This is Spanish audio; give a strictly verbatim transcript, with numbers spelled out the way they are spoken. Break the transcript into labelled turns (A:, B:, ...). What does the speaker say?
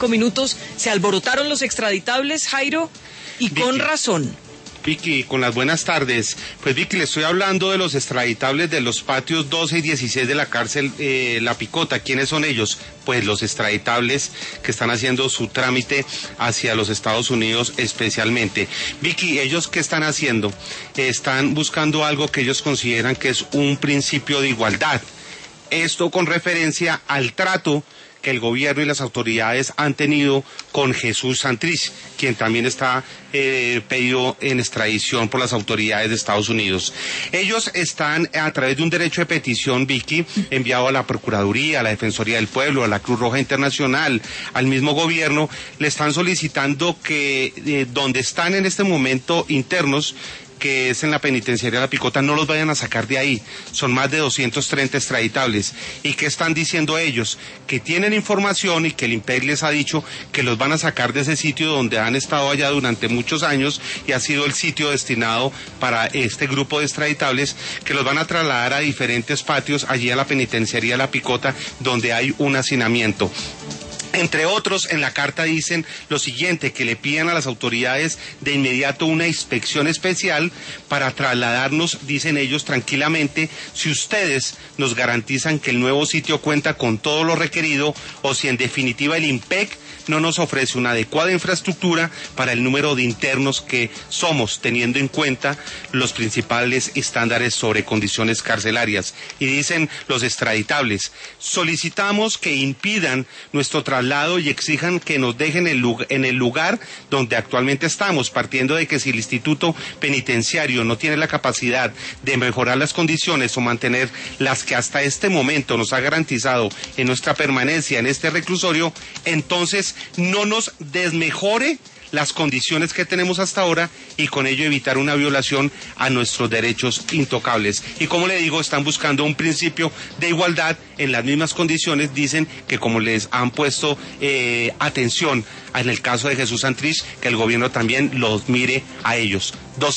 A: minutos. Se alborotaron los extraditables, Jairo, y
B: Vicky,
A: con razón.
B: Vicky, con las buenas tardes. Pues Vicky, le estoy hablando de los extraditables de los patios doce y dieciséis de la cárcel eh, La Picota. ¿Quiénes son ellos? Pues los extraditables que están haciendo su trámite hacia los Estados Unidos especialmente. Vicky, ¿ellos qué están haciendo? Eh, están buscando algo que ellos consideran que es un principio de igualdad. Esto con referencia al trato que el gobierno y las autoridades han tenido con Jesús Santrich, quien también está eh, pedido en extradición por las autoridades de Estados Unidos. Ellos están a través de un derecho de petición, Vicky, enviado a la Procuraduría, a la Defensoría del Pueblo, a la Cruz Roja Internacional, al mismo gobierno, le están solicitando que eh, donde están en este momento internos, que es en la penitenciaria de La Picota, no los vayan a sacar de ahí. Son más de doscientos treinta extraditables. ¿Y qué están diciendo ellos? Que tienen información y que el IMPEC les ha dicho que los van a sacar de ese sitio donde han estado allá durante muchos años y ha sido el sitio destinado para este grupo de extraditables, que los van a trasladar a diferentes patios allí a la penitenciaria de La Picota, donde hay un hacinamiento. Entre otros, en la carta dicen lo siguiente, que le piden a las autoridades de inmediato una inspección especial para trasladarnos, dicen ellos, tranquilamente, si ustedes nos garantizan que el nuevo sitio cuenta con todo lo requerido o si en definitiva el IMPEC no nos ofrece una adecuada infraestructura para el número de internos que somos, teniendo en cuenta los principales estándares sobre condiciones carcelarias. Y dicen los extraditables, solicitamos que impidan nuestro traslado y exijan que nos dejen en el lugar donde actualmente estamos, partiendo de que si el Instituto Penitenciario no tiene la capacidad de mejorar las condiciones o mantener las que hasta este momento nos ha garantizado en nuestra permanencia en este reclusorio, entonces no nos desmejore las condiciones que tenemos hasta ahora y con ello evitar una violación a nuestros derechos intocables. Y como le digo, están buscando un principio de igualdad en las mismas condiciones. Dicen que como les han puesto eh, atención en el caso de Jesús Santrich, que el gobierno también los mire a ellos. Dos